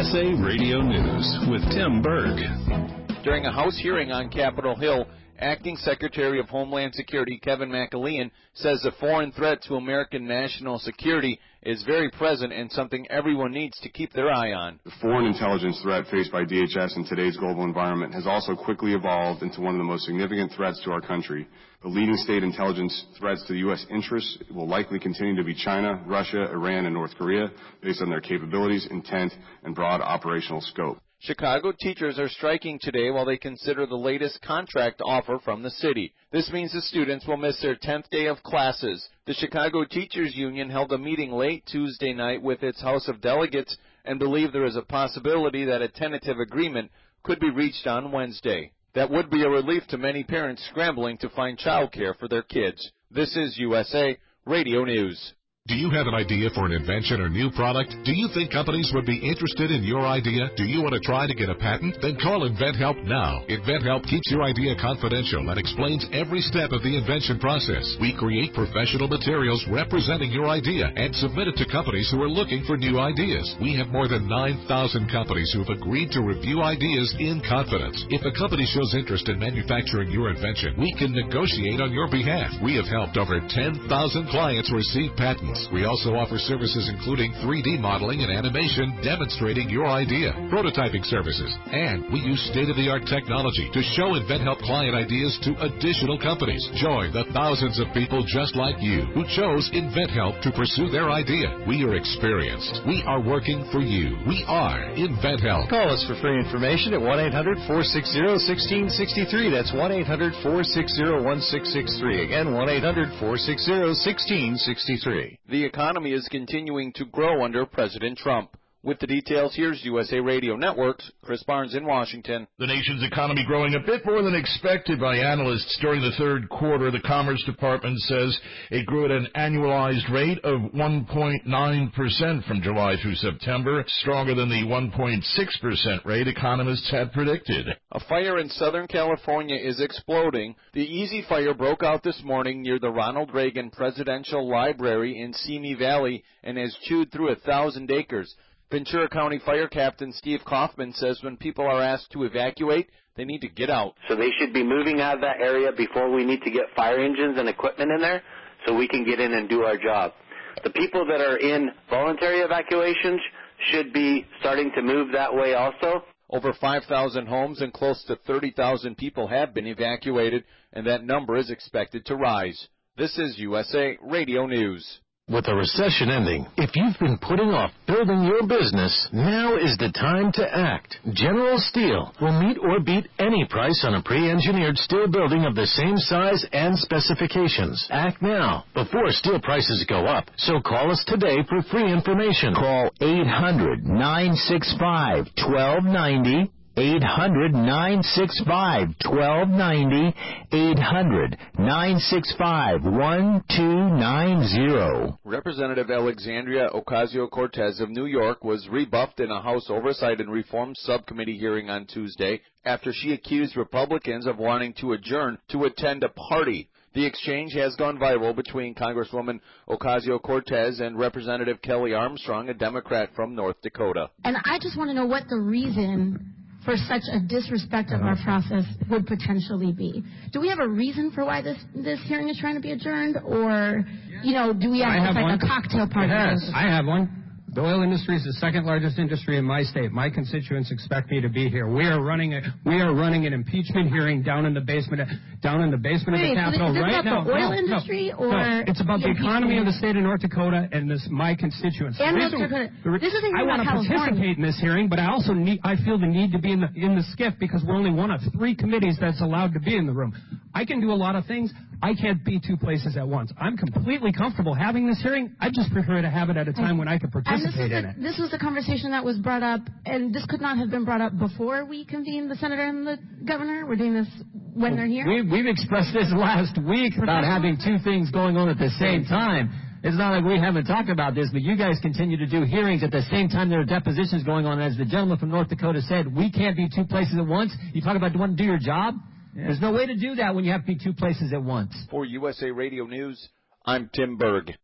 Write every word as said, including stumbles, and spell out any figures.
S A Radio News with Tim Berg. During a House hearing on Capitol Hill, Acting Secretary of Homeland Security Kevin McAlean says the foreign threat to American national security is very present and something everyone needs to keep their eye on. The foreign intelligence threat faced by D H S in today's global environment has also quickly evolved into one of the most significant threats to our country. The leading state intelligence threats to the U S interests will likely continue to be China, Russia, Iran, and North Korea, based on their capabilities, intent, and broad operational scope. Chicago teachers are striking today while they consider the latest contract offer from the city. This means the students will miss their tenth day of classes. The Chicago Teachers Union held a meeting late Tuesday night with its House of Delegates and believe there is a possibility that a tentative agreement could be reached on Wednesday. That would be a relief to many parents scrambling to find childcare for their kids. This is U S A Radio News. Do you have an idea for an invention or new product? Do you think companies would be interested in your idea? Do you want to try to get a patent? Then call InventHelp now. InventHelp keeps your idea confidential and explains every step of the invention process. We create professional materials representing your idea and submit it to companies who are looking for new ideas. We have more than nine thousand companies who have agreed to review ideas in confidence. If a company shows interest in manufacturing your invention, we can negotiate on your behalf. We have helped over ten thousand clients receive patents. We also offer services including three D modeling and animation demonstrating your idea, prototyping services, and we use state-of-the-art technology to show InventHelp client ideas to additional companies. Join the thousands of people just like you who chose InventHelp to pursue their idea. We are experienced. We are working for you. We are InventHelp. Call us for free information at one eight hundred four six zero one six six three. That's one eight hundred four six zero one six six three. Again, one eight hundred four six zero one six six three. The economy is continuing to grow under President Trump. With the details, here's U S A Radio Network's Chris Barnes in Washington. The nation's economy growing a bit more than expected by analysts during the third quarter. The Commerce Department says it grew at an annualized rate of one point nine percent from July through September, stronger than the one point six percent rate economists had predicted. A fire in Southern California is exploding. The Easy Fire broke out this morning near the Ronald Reagan Presidential Library in Simi Valley and has chewed through a thousand acres. Ventura County Fire Captain Steve Kaufman says when people are asked to evacuate, they need to get out. So they should be moving out of that area before we need to get fire engines and equipment in there so we can get in and do our job. The people that are in voluntary evacuations should be starting to move that way also. Over five thousand homes and close to thirty thousand people have been evacuated, and that number is expected to rise. This is U S A Radio News. With the recession ending, if you've been putting off building your business, now is the time to act. General Steel will meet or beat any price on a pre-engineered steel building of the same size and specifications. Act now, before steel prices go up. So call us today for free information. Call eight hundred nine six five one two nine zero. eight hundred nine six five one two nine zero. eight hundred nine six five one two nine zero. Representative Alexandria Ocasio-Cortez of New York was rebuffed in a House Oversight and Reform Subcommittee hearing on Tuesday after she accused Republicans of wanting to adjourn to attend a party. The exchange has gone viral between Congresswoman Ocasio-Cortez and Representative Kelly Armstrong, a Democrat from North Dakota. And I just want to know what the reason for such a disrespect of our process would potentially be. Do we have a reason for why this this hearing is trying to be adjourned, or, you know, do we have, have like one. a cocktail party? Yes, I have one. The oil industry is the second largest industry in my state. My constituents expect me to be here. We are running a we are running an impeachment hearing down in the basement down in the basement Wait, of the Capitol is this right about now. the oil no, industry, no, or no. It's about the economy of the state of North Dakota and this my constituents. And North Dakota. The, this isn't I about want to California. participate in this hearing, but I also need I feel the need to be in the in the skiff because we're only one of three committees that's allowed to be in the room. I can do a lot of things. I can't be two places at once. I'm completely comfortable having this hearing. I just prefer to have it at a time when I can participate the, in it. This was the conversation that was brought up, and this could not have been brought up before we convened the senator and the governor. We're doing this when they're here. We, we've expressed this last week about having two things going on at the same time. It's not like we haven't talked about this, but you guys continue to do hearings at the same time there are depositions going on. As the gentleman from North Dakota said, we can't be two places at once. You talk about wanting to do your job? Yeah. There's no way to do that when you have to be two places at once. For U S A Radio News, I'm Tim Berg.